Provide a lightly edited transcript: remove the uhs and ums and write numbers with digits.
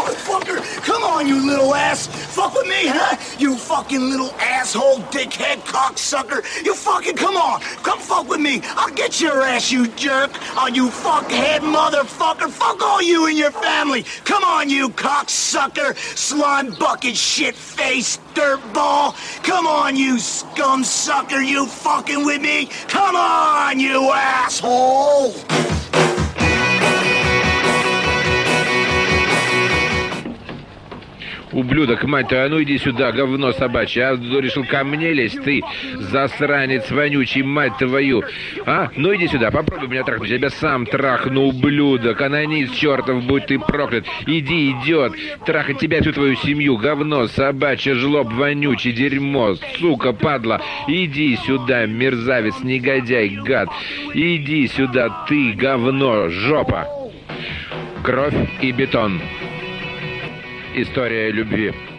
motherfucker! Come on, you little ass! Fuck with me, huh? You fucking little asshole, dickhead, cocksucker! You fucking come on! Come fuck with me! I'll get your ass, you jerk! Oh, you fuckhead motherfucker! Fuck all you and your family! Come on, you cocksucker! Slime bucket shit face dirtball! Come on, you scum sucker! You fucking with me? Come on, you asshole! Ублюдок, мать твою, а ну иди сюда, говно собачье, а? Решил ко мне лезть, ты, засранец вонючий, мать твою. А? Ну иди сюда, попробуй меня трахнуть, я тебя сам трахну, ублюдок, анонист чертов, будь ты проклят. Иди, идиот, трахать тебя, всю твою семью, говно собачье, жлоб вонючий, дерьмо, сука, падла. Иди сюда, мерзавец, негодяй, гад. Иди сюда, ты, говно, жопа. Кровь и бетон. История любви.